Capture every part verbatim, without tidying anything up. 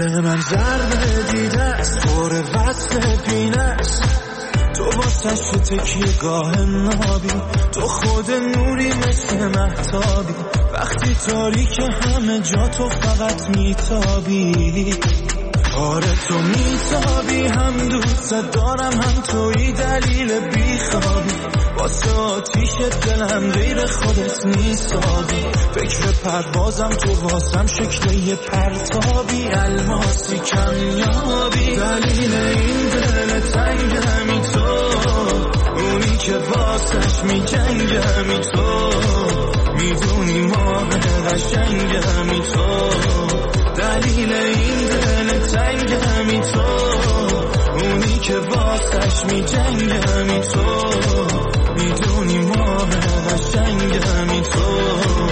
دل من ضربه دیده است، پر وصل پینه است، تو واسش تکیه گاه نابی، تو خود نوری مثل مهتابی، وقتی تاریک همه جا تو فقط میتابی، آره تو میتابی، هم دوست دارم هم توی دلیل بیخوابی، واسه آتیش دلم غیر خودت نیسابی، فکر پروازم تو واسم شکل یه پرتابی، الماسی کمیابی، دلیل این دل تنگمی تو، اونی که واسش میجنگمی تو، میدونی ماه قشنگمی تو، دلیل این دل تنگمی تو، اونی که واسش میجنگمی تو، میدونی ماه قشنگمی تو.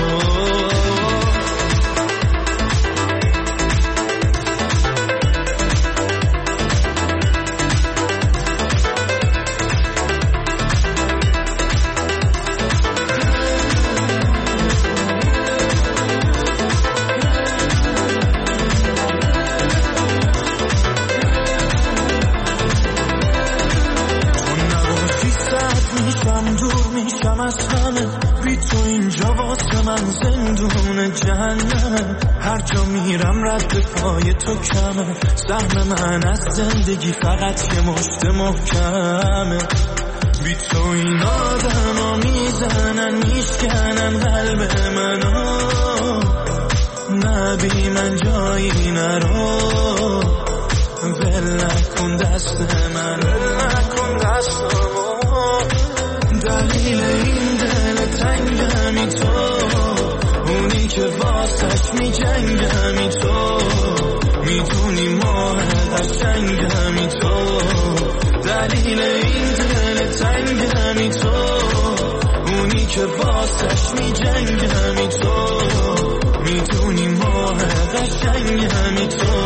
هر جا میرم رد پای تو کمه، سهم من از زندگی فقط یه مشت محکمه، بی تو این آدم ها میزنن میشکنن قلب منو، نه بی من جایی نرو، ول نکن دست من، ول نکن دستمو، دلیل این دل تنگمی تو، اونی که واسش میجنگمی تو، میدونی ماه قشنگمی تو، دلیل این دل تنگمی تو، اونی که واسش میجنگمی تو، میدونی ماه قشنگمی تو.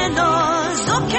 نازک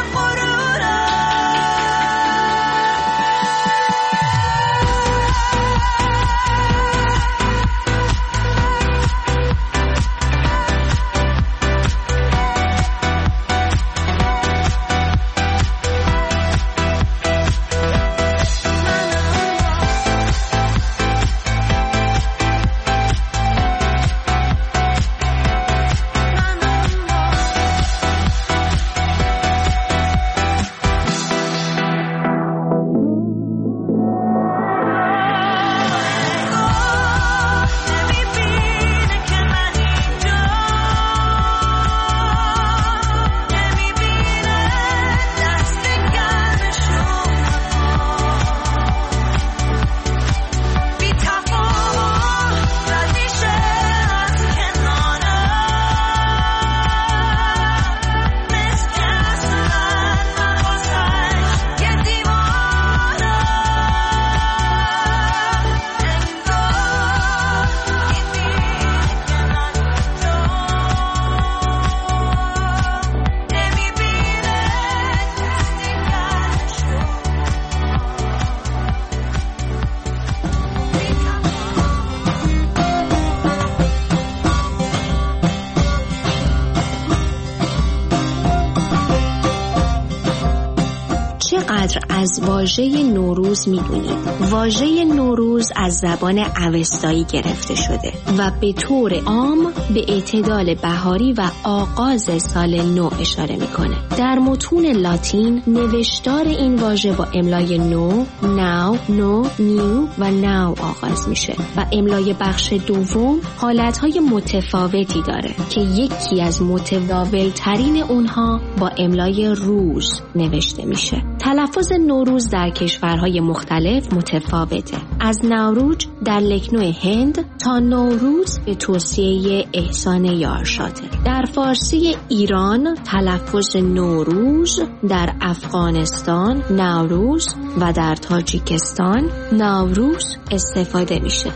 چقدر از واژه نوروز میدونید؟ واژه نوروز از زبان اوستایی گرفته شده و به طور عام به اعتدال بهاری و آغاز سال نو اشاره میکنه. در متون لاتین نوشتار این واژه با املای نو، ناو، نو، نیو و ناو آغاز میشه و املای بخش دوم حالتهای متفاوتی داره که یکی از متداول ترین اونها با املای روز نوشته میشه. تلفظ نوروز در کشورهای مختلف متفاوته، از نوروز در لکنو هند تا نوروز به توصیه احسان یارشاته. در فارسی ایران تلفظ نوروز، در افغانستان نوروز و در تاجیکستان نوروز استفاده میشه.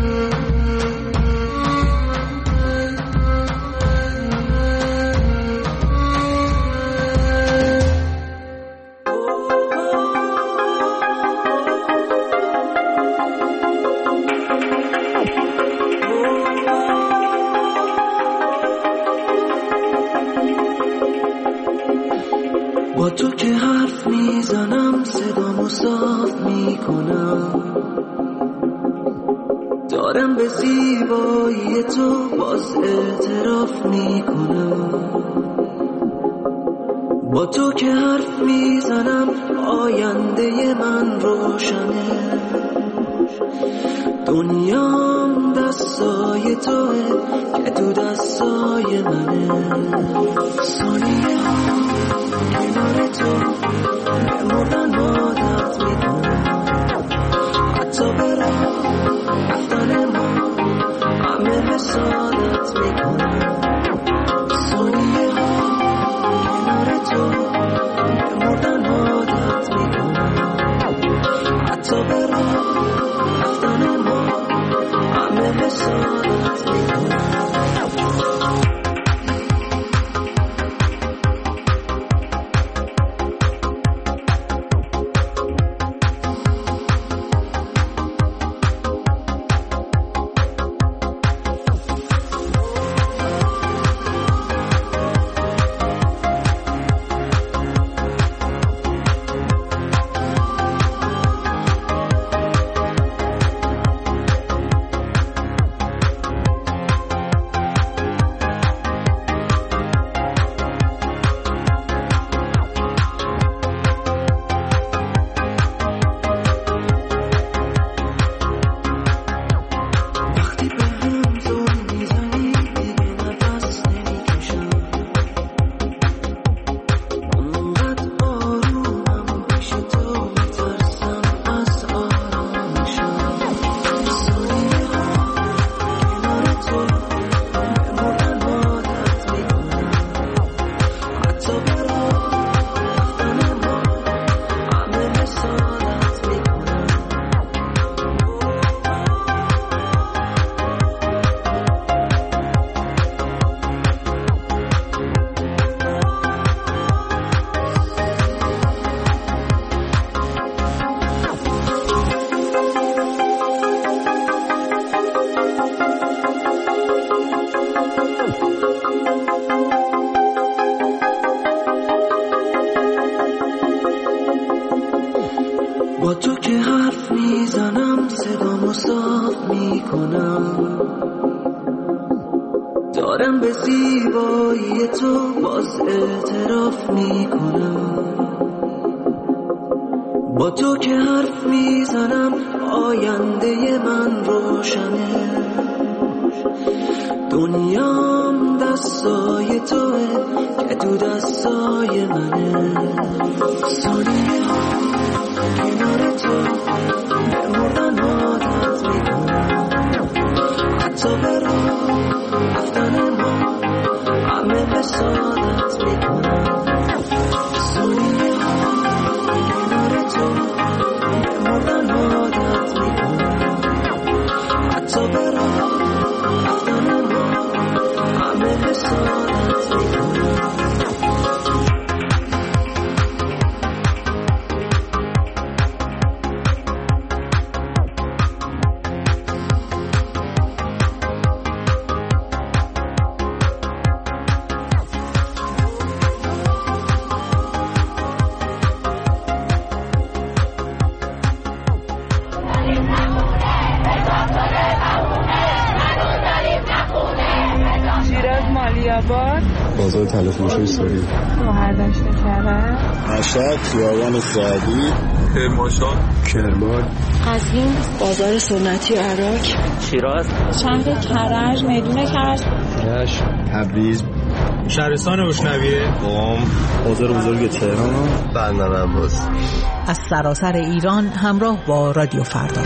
با تو که حرف میزنم صدامو صاف میکنم، دارم به زیبایی تو باز اعتراف میکنم. با تو که حرف میزنم آینده من روشنه، دنیام دستای توه که تو دستای منه. ثانیه ها کنار تو بمردن عادت میکنم، حتی به راه رفتن ما همه حسادت میکنم. ثانیه ها کنار تو بمردن عادت میکنم، حتی به راه رفتن ما همه حسادت میکنم. با تو که حرف میزنم صدامو صاف میکنم، دارم به زیبایی تو باز اعتراف میکنم. با تو که حرف میزنم آینده من روشنه، دنیام دستای توه که تو دستای منه. ثانیه ها کنار تو به مردن عادت میکنم، حتی به راه رفتن ما همه حسادت میکنم. ثانیه ها کنار تو به مردن عادت میکنم، حتی به راه رفتن ما همه حسادت میکنم. بازار تلف موشوی سوری، مهردشت کرد، مشهد، خیابان سعدی، کرمانشاه، کرمان، قزوین، بازار سنتی عراق، شیراز، شهر کرج، میدون کرج، رشت، تبریز، شهرستان اشنویه، قم، بازار بزرگ تهران، بندر عباس. از سراسر ایران همراه با رادیو فردا.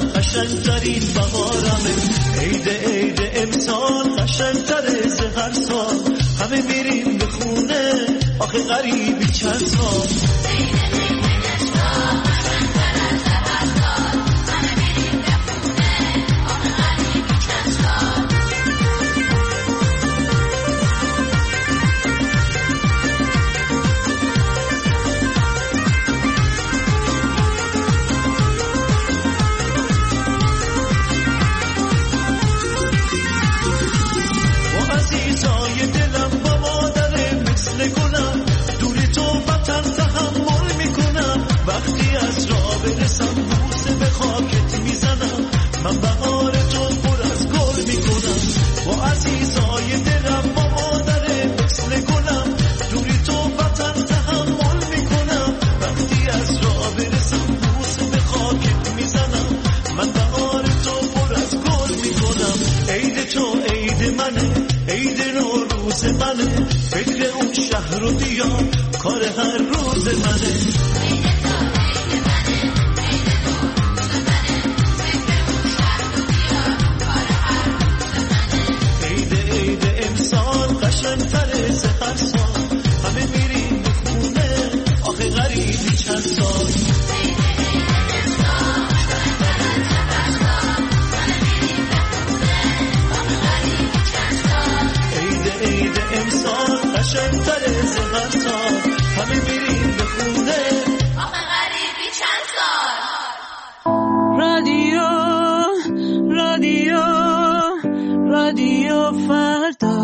قشنگترین بهارمه، عید عید امسال قشنگتره ز هر سال. همه میریم به خونه آخه غریبی چند سال. من بهار تو پر از گل میکنم با عزیزای دلم، با مادر مثل گلم دوری تو وطن تحمل میکنم. وقتی از راه برسم بوسه به خاکت میزنم. من بهار تو پر از گل میکنم. عید تو عید منه، عید نوروز منه، فکر اون شهر و دیار کار هر روز منه. قشنگتره ز هر سال. همه میریم به خونه آخه غریبی چند سال. عید عید امسال قشنگتره ز هر سال. همه میریم به خونه آخه غریبی چند سال. رادیو رادیو رادیو فردا.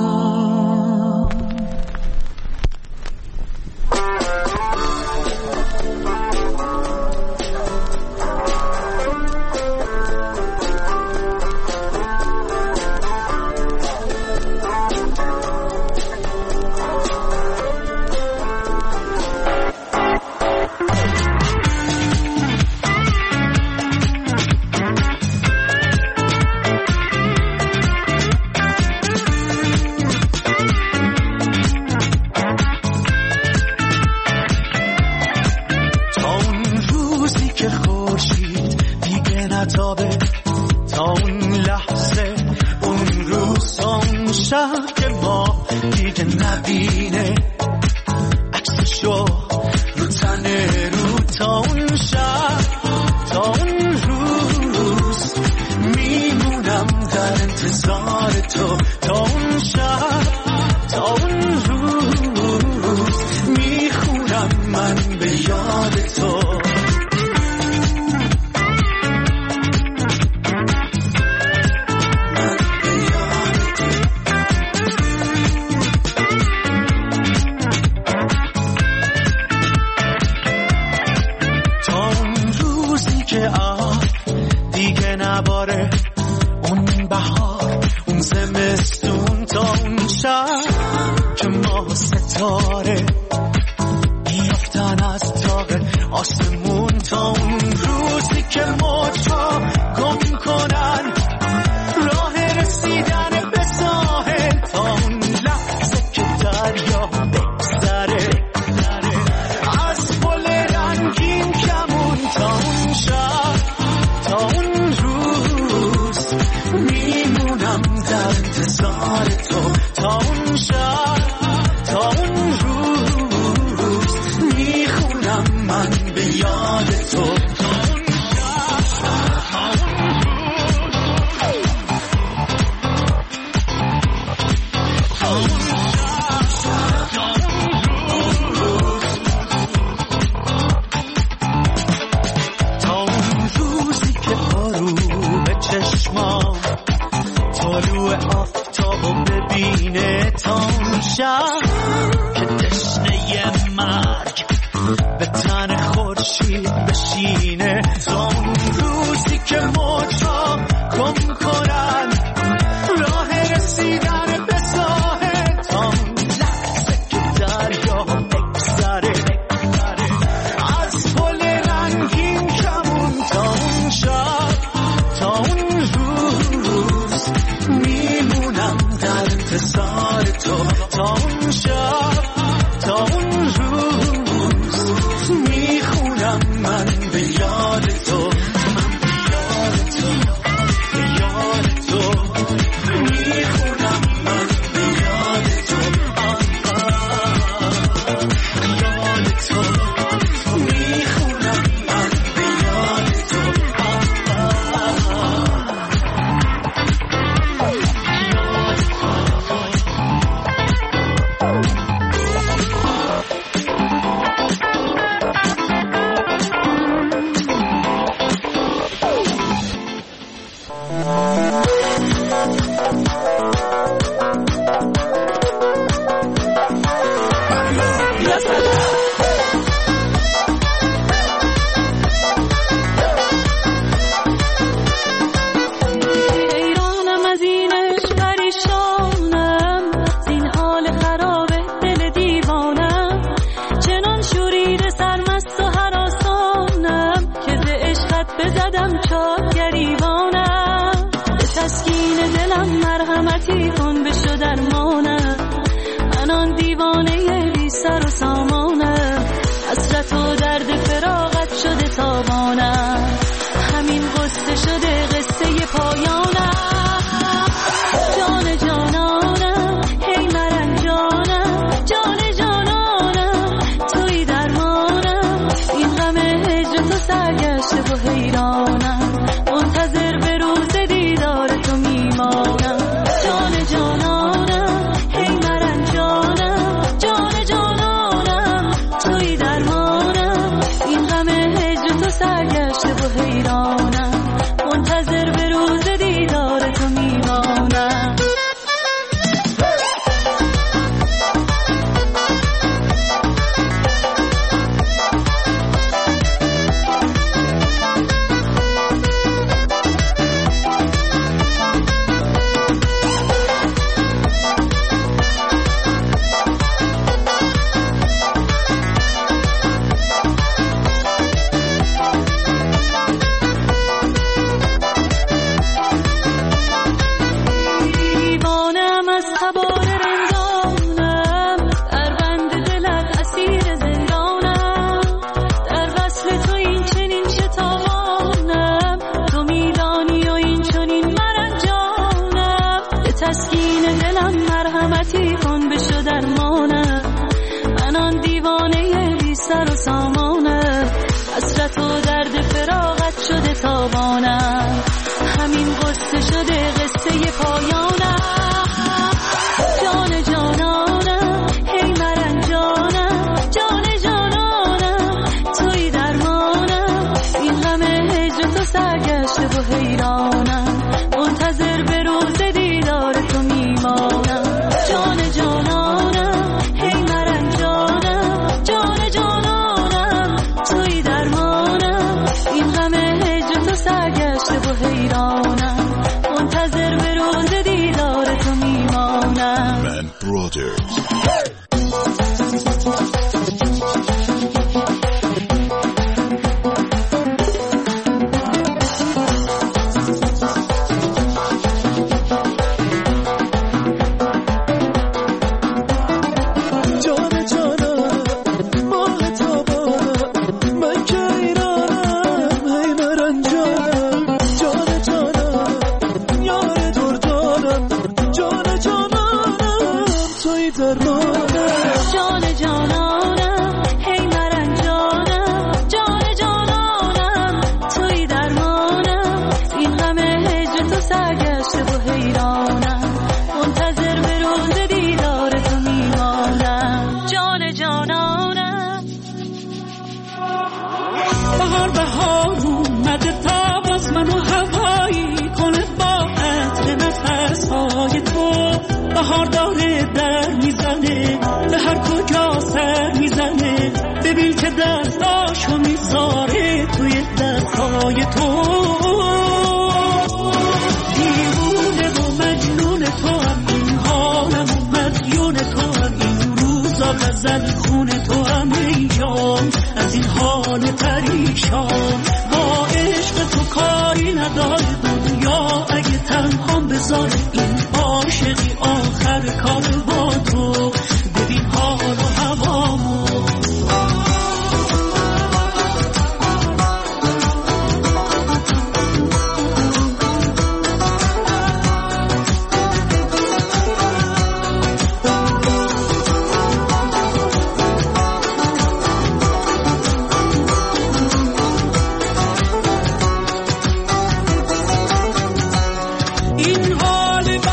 این حال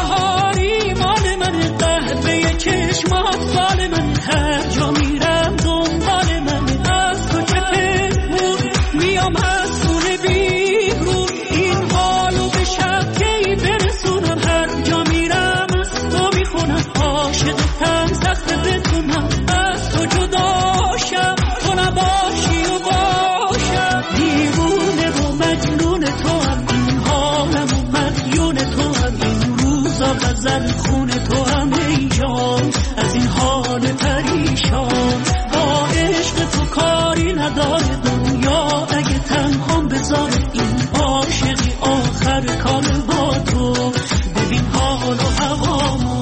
سبزد خون تو هم ای جان، از این حال پریشان با عشق تو کاری نداره دنیا، اگه تنها بذار این عاشقی آخر کار با تو، ببین حال و هوامو.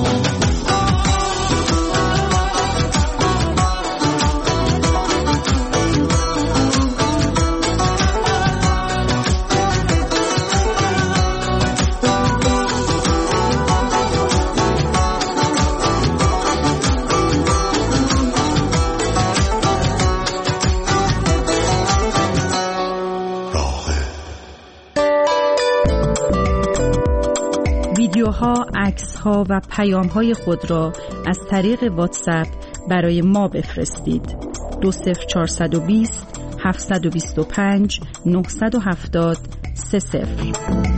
ویدیوها، عکس‌ها و پیام‌های خود را از طریق واتساپ برای ما بفرستید. دو صفر چهارصد و بیست هفتصد و بیست و پنج نهصد و هفتاد سه صفر.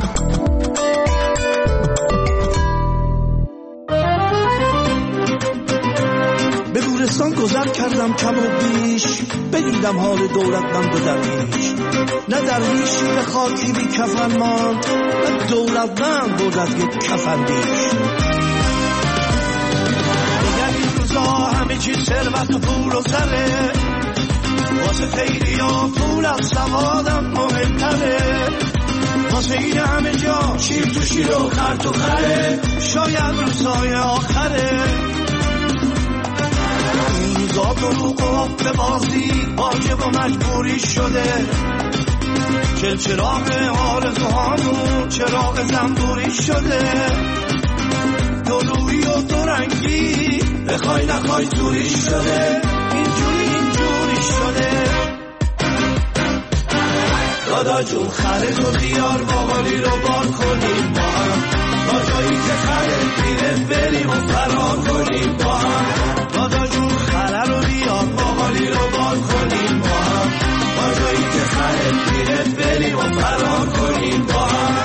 به گورستان گذر کردم کم و بیش، بدیدم حال دولتمند و درویش. نه درویشی به خاکی بی کفن ماند، نه دولتمند بود از یک کفن بیش. دیگر این روزا همه چیز ثروت و پول و سره، واسه خیلی ها پول از سوادم مهمتره. واسه این همه جا شیر تو شیر و خر تو خره، شاید روزای آخره. روزا دروغ و حب بازی واجب و مجبوری شده، چل چراغ حال زهانون چراغ زنبوری شده. دلویی و دورنگی بخوای نخوای توری شده، اینجوری اینجوری شده. دادا جون خره تو بیار باقالی رو بار کنیم با هم، تا جایی که خره پیره بریم و فرار کنیم با هم. دادا جون خره رو بیار باقالی رو بار کنیم با هم، تا جایی که خره پیره بریم و فرار کنیم با هم.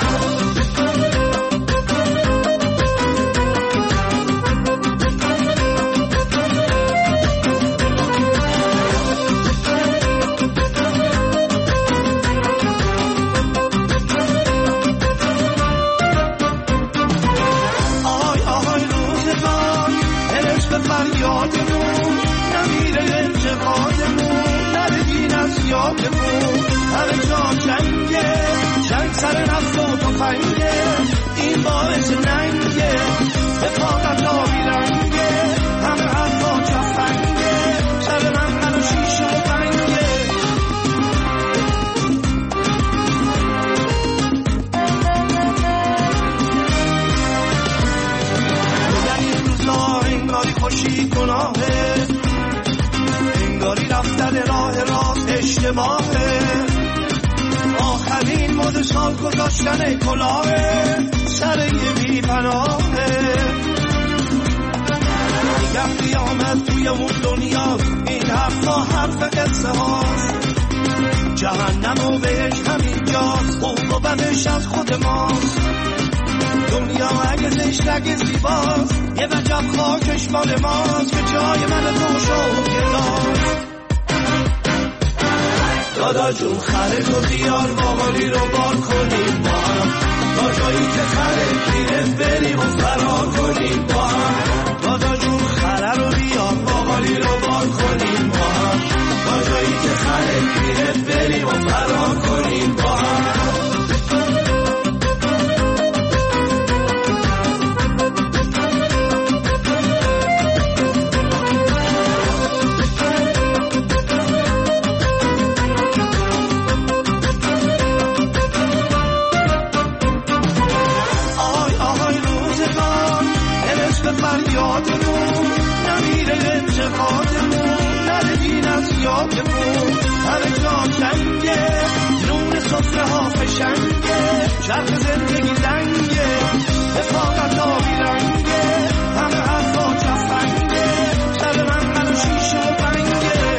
فریادمون نمیره انتقادمون، نره دین از یادمون. همه جا جنگه، جنگ سر نفت و تفنگه، این باعث ننگه به فاقت آبی رنگه. همه حرفا جفنگه، سر من من و شیشه و بنگه. انگاری خوشی گناهه، انگاری رفتن راه راست اشتباهه. آخرین مد سال گذاشتن کلاهه، سر یه بی پناهه. میگم قیامت توی اون دنیا، این حرفا حرف قصه هاست. جهنم و بهش همین جاست، خوب و بدش از خود ماست. دنیا اگه زشت اگه زیباست، یه وجب خاکش مال ماست که جای من تو شد گداست. دادا جون خره تو بیار باقالی رو بار کنیم با هم، تا جایی که خره پیره بریم و فرار کنیم با هم. دادا جون خره رو بیار باقالی رو بار کنیم با هم، تا جایی که خره پیره بریم و فرار کنیم با هم. فریادمون نمیره انتقادمون، نره دین از یادمون. همه جا جنگه، نون صفره ها فشنگه، چرخ زندگی دنگه به فاقت آبی رنگه. همه حرفا جفنگه، سر من من و شیشه و بنگه.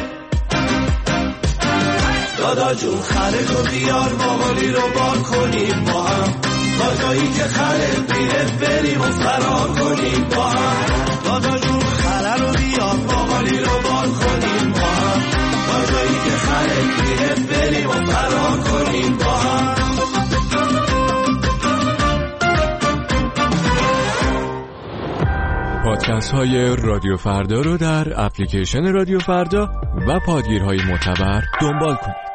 دادا جون خره تو بیار باقالی رو بار کنیم با هم، تا جایی که خره پیره بریم و فرار کنیم با هم. دادا جون خره رو بیار باقالی رو بار کنیم با هم، تا جایی که خره پیره بریم و فرار کنیم با هم. پادکست های رادیو فردا رو در اپلیکیشن رادیو فردا و پادگیرهای معتبر دنبال کنید.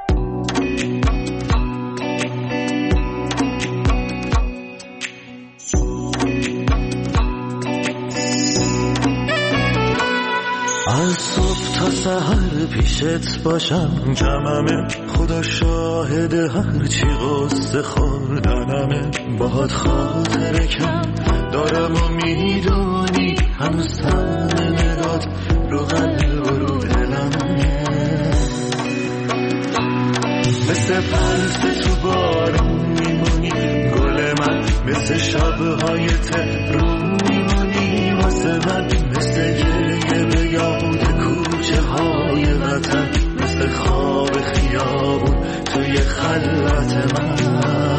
از صبح تا سحر پیشت باشم کممه، خدا شاهد هرچی قصه خوردنمه. باهات خاطره کم دارم و میدونی هنوز تن نگات رو قلب و رو دلمه. مثل پرسه تو بارون میمونی گل من، مثل شبهای تهرون میمونی واسه من، مثل گریه به یاد کوچه های وطن، مثل خواب خیابون توی خلوت من.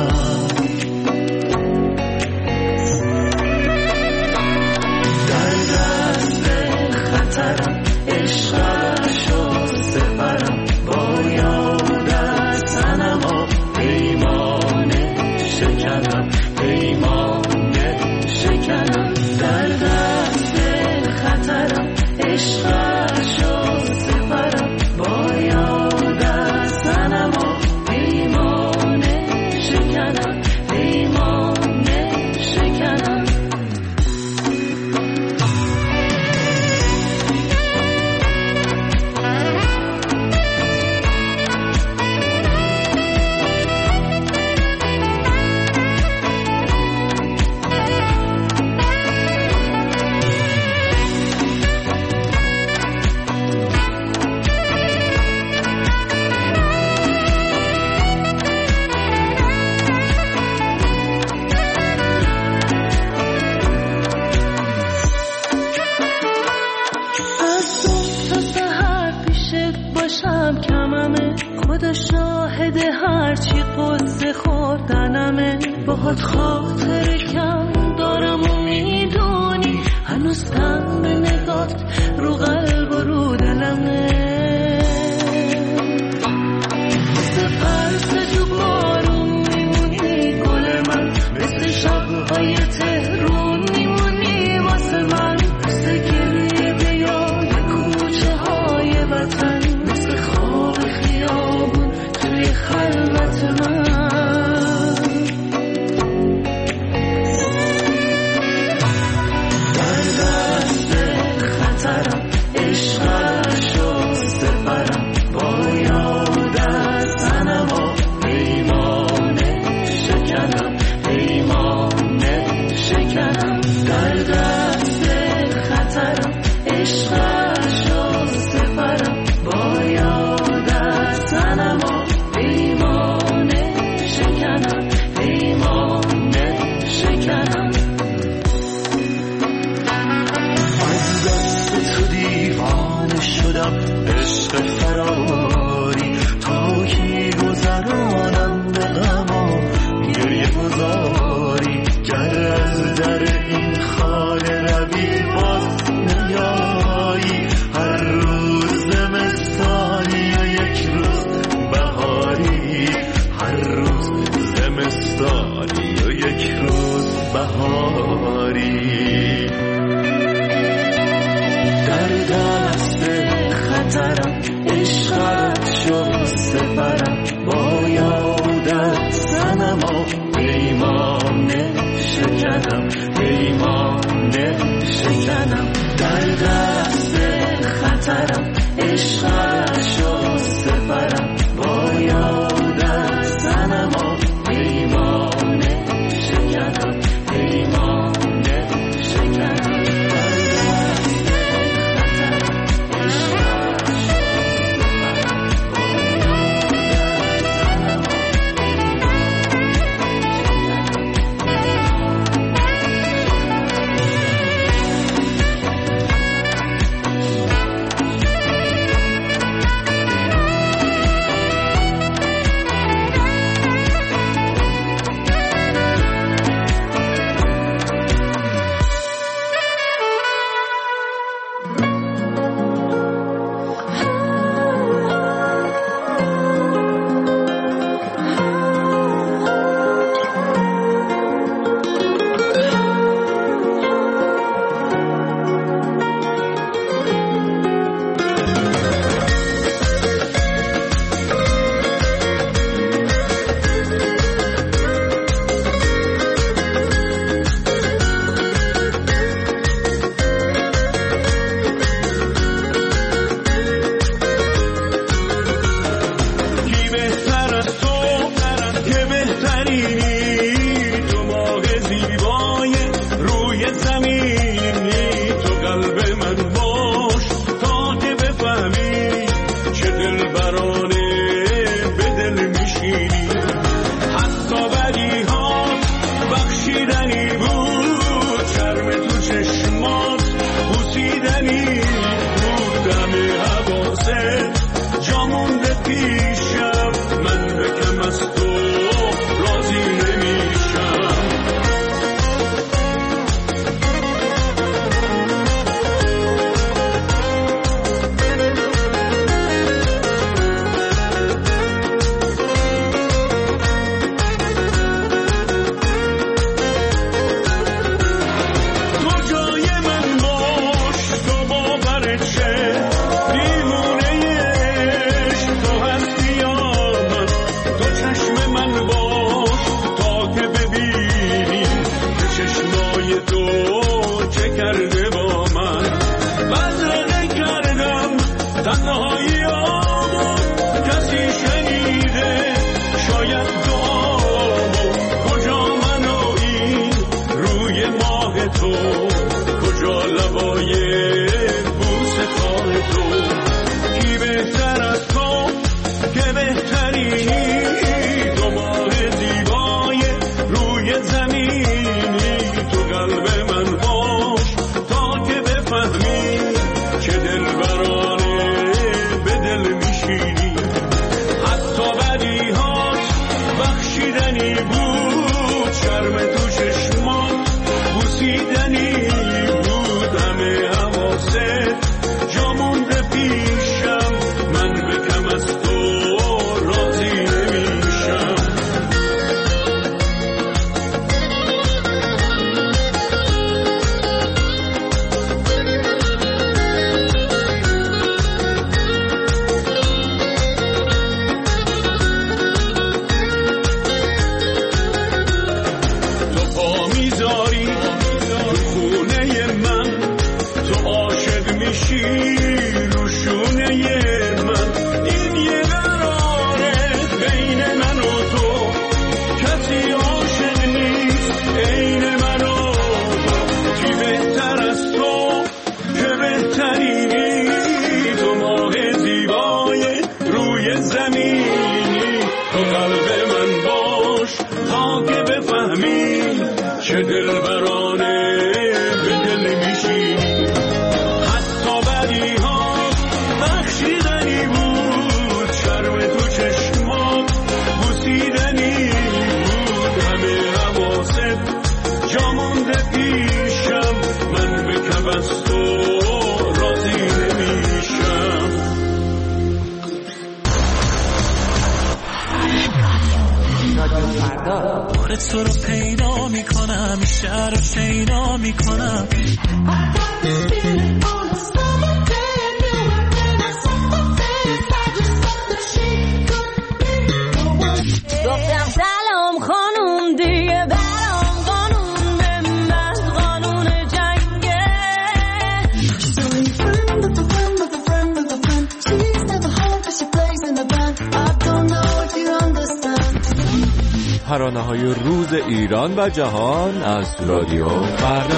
در دست خطرم عشقش و سپرم، با یادت تنم و پیمانه شکنم، پیمانه شکنم. در دست خطرم عشقش و سپرم، با یادت تنم و پیمانه شکنم، پیمانه شکنم. خدا شاهد هرچی قصه خوردنمه. باهات خاطر کم دارم و میدونی هنوز تن نگات رو قلب و رو دلمه. مثل پرسه تو بارون میمونی گل من، مثل شبهای تهرون میمونی واسه من، مثل گریه به یاد کوچه های وطن، مثل خواب خیابون توی خلوت من. در دست خطرم عشقش و سپرم، با یادت تنم و پیمانه شکنم، پیمانه شکنم. در دست خطرم عشقش و سپرم، با یادت تنم و پیمانه شکنم، پیمانه شکنم. از دست تو دیوانه شدم عشق فراری، تا کی گذرانم به غم و گریه گذاری. گر از در این خانه روی باز نیایی، هر روز زمستانی و یک روز بهاری، هر روز زمستانی و یک روز بهاری. در دست خطرم عشقش و سپرم، با یادت تنم و پیمانه شکنم، پیمانه شکنم. در دست خطرم عشقش و سپرم، با یادت تنم و پیمانه شکنم، پیمانه شکنم. بخشیدنی بود، شرم تو چشمات بوسیدنی بود، همه حواست جا مونده پیشم، من به کم از تو راضی نمیشم. تو رو پیدا میکنم، شهر رو شیدا میکنم. گفتم سلام خانوم دیگه برام قانون بنداز، قانون جنگه. ترانه‌های روز ایران و جهان از رادیو فردا.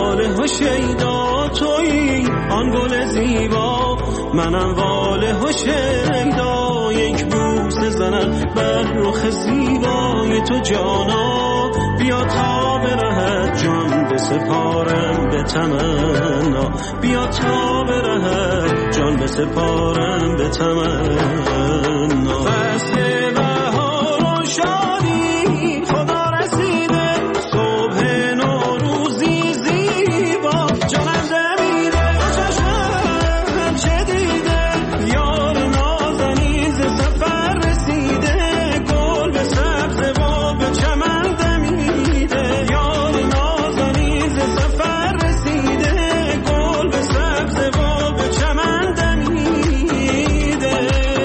واله و شیدا تویی آن گل زیبا منم واله و شیدا یک بوسه زنم بر رخ زیبای تو جانا بیا تا به رهت جان بسپارم به تمنا بیا تا به رهت جان بسپارم به تمنا فصل بهار و شادی خدا رسیده صبح نوروزی زیبا جانم دمیده چشمم چه دیده یار نازنین ز سفر رسیده گل به سبز و به چمن دمیده یار نازنین ز سفر رسیده گل به سبز و به چمن دمیده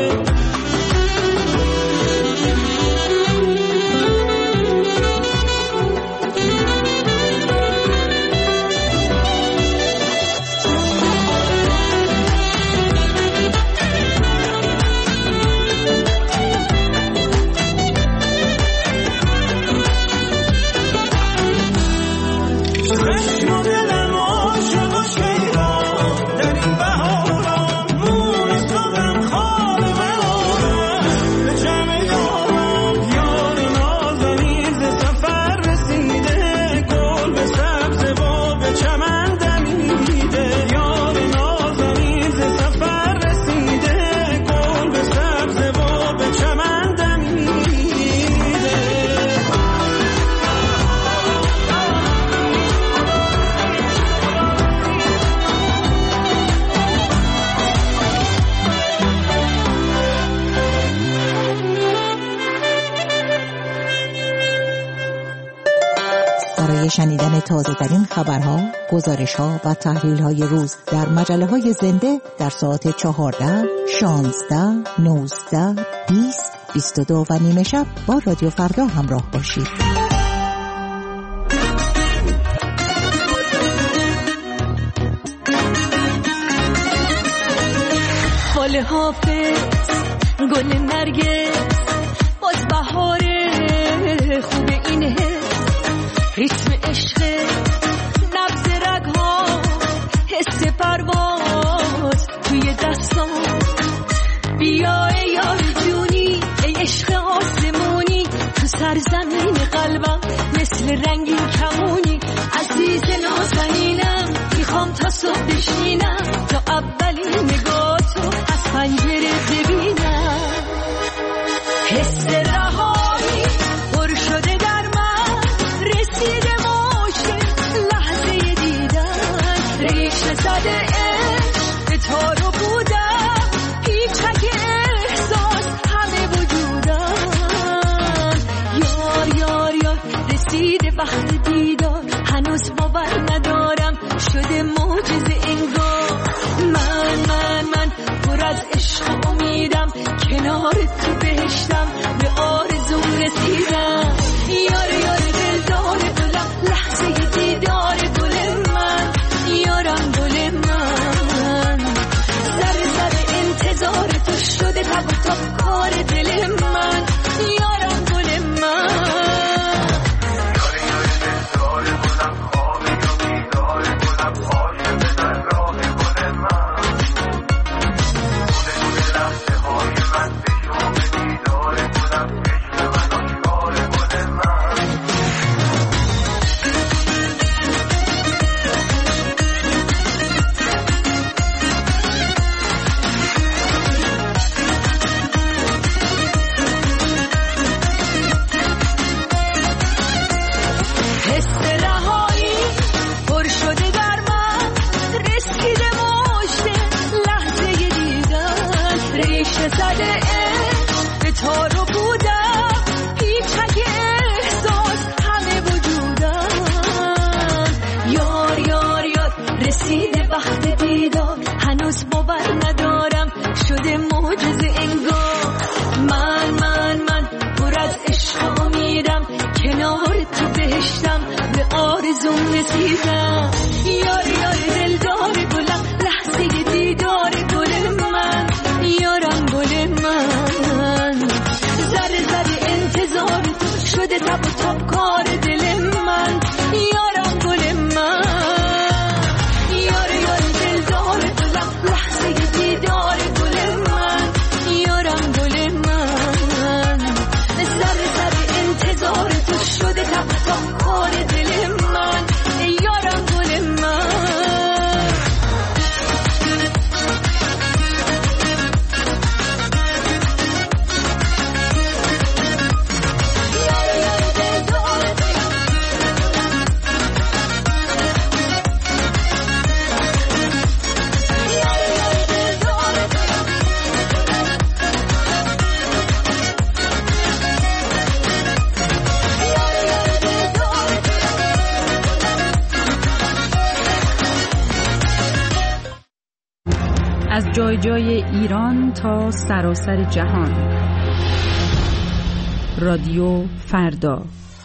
چشم و دلم عاشق و شیدا در این بهارا موی صبحم خواب من آرم به جمع یارم یار نازنین ز سفر رسیده گل به سبز و به چمن دمیده یار نازنین ز سفر رسیده گل به سبز و به چمن دمیده برای شنیدن تازه ترین خبرها، گزارش‌ها و تحلیل‌های روز در مجله‌های زنده در ساعت چهارده، شانزده، نوزده، بیست، بیست و دو و نیمه شب با رادیو فردا همراه باشید. خاله حافظ گل نرگس باز بهاره خوب این حس ریتم عشق نبض رگها حس پرواز توی دستان بیا ای یار جونی ای عشق آسمونی تو سرزمین قلبم مثل رنگین کمونی عزیز نازنینم میخوام تا صبح بشینم تا اولین نگاه تو از پنجره ببینم حس رهایی پر شده در من رسیده موشه لحظه دیدن ریشه زده عشق به تارو بودم پیچک احساس همه وجودم یار یار یار رسیده وقت دیدار هنوز باور ندارم شده معجزه انگار من من من پر از عشق امیدم کنار تو بهشتم به آرزوم رسیدم یار یار دلدار گلم لحظه دیدار گل من یارم گل من زر زر انتظار تو شده تب و تاب کار دل من یارم گل من رسیده وقت دیدار هنوز باور ندارم شده معجزه انگار من من من پر از عشق امیدم کنار تو بهشتم به آرزوم رسیدم یار یار دلدار گلم لحظه دیدار گل من یارم گل من ذره ذره انتظار تو شده تب و تاب کار دل من یارم گل من از جای جای ایران تا سراسر جهان. رادیو فردا.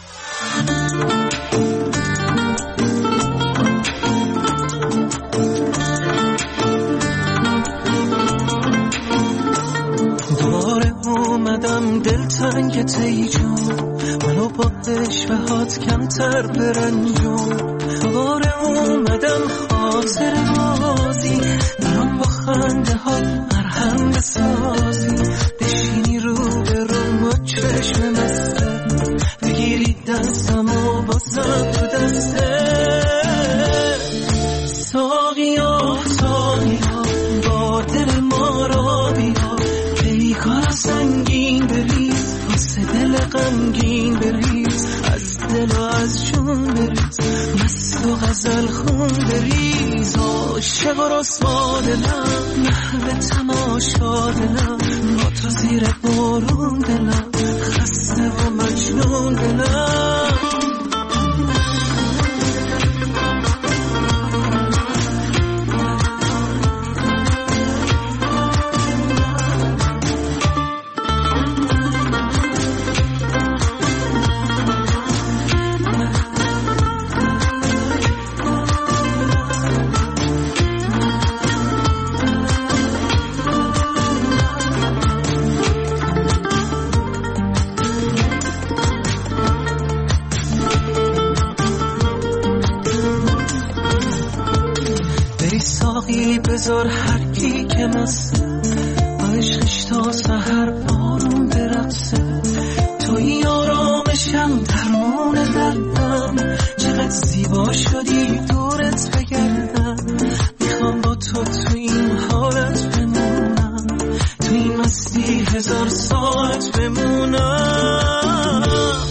دوباره اومدم دلتنگ تیجون، منو با عشقهات کمتر برنجون. دوباره اومدم خاطر بازی، برام با خنده ها مرهم بسازی. بشینی رو به رو با چشم مسته، بگیری دستم و بازم تو دسته. ساقیا ساقیا با دل ما را بیا، پیکار سنگین بریز واسه دل غمگین بریز، از دل و از جون بریز، مست و غزل خون بریز. عاشق و رسوا دلم، محو تماشا دلم، با تو زیر بارون دلم، خسته و مجنون دلم. بذار هر کی که مسته، عشقش تا سحر آروم برقصه. توی آرامشم درمون دردم، چقدر زیبا شدی دورت بگردم. میخوام با تو تو این حالت بمونم، تو این مستی هزار ساعت بمونم.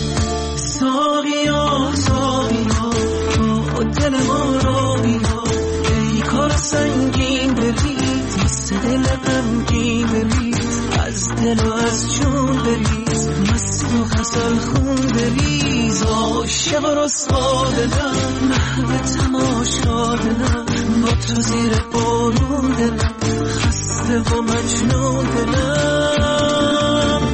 ساقیا ساقیا با دل ما را بیا، پیکار سنگین بریز واسه دل غمگین بریز، از دل و از جون بریز، مست و غزل خون بریز. عاشق و رسوا دلم، محو تماشا دلم، با تو زیر بارون دلم، خسته و مجنون دلم.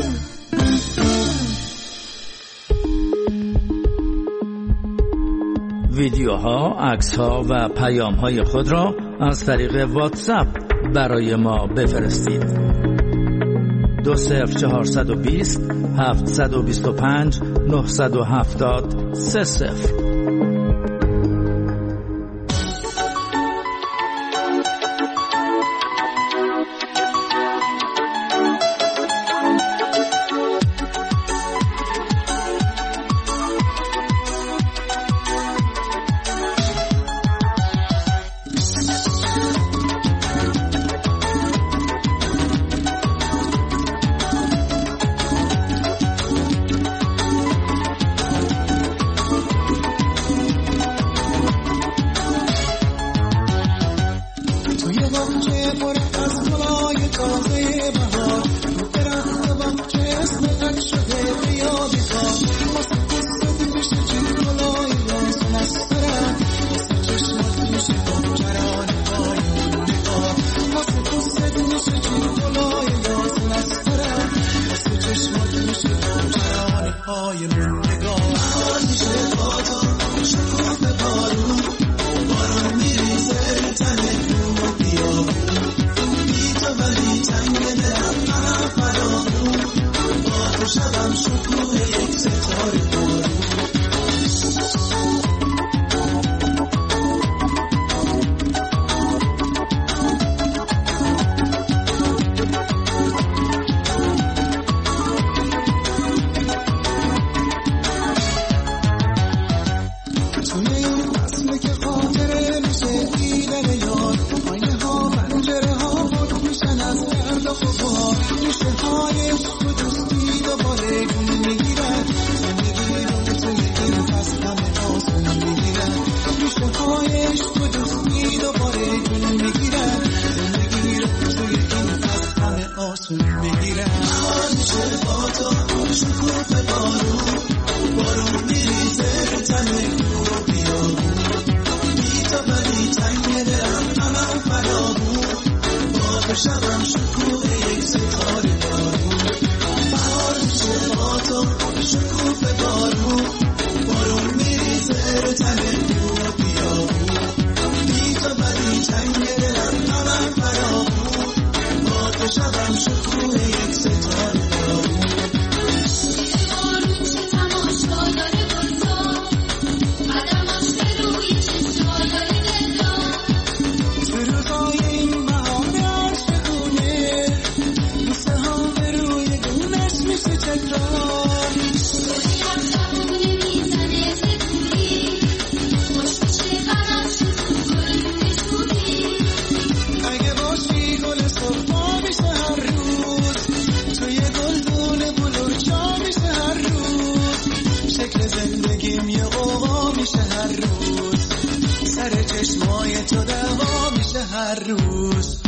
ویدیوها، عکس‌ها و پیام‌های خود را از طریق واتساپ برای ما بفرستید. دو صفر چهارصد و بیست هفتصد و بیست و پنج نهصد و هفتاد سه صفر. شبم شکوه یک ستاره بارون، بهار میشه با تو شکوفه بارون، بارون میریزه رو تن تو و بیابون، بی تو بدی تنگ دلم همم فرامون، با تو شبم شکوه یک ستاره بارون. چشمای تو دوا میشه هر روز.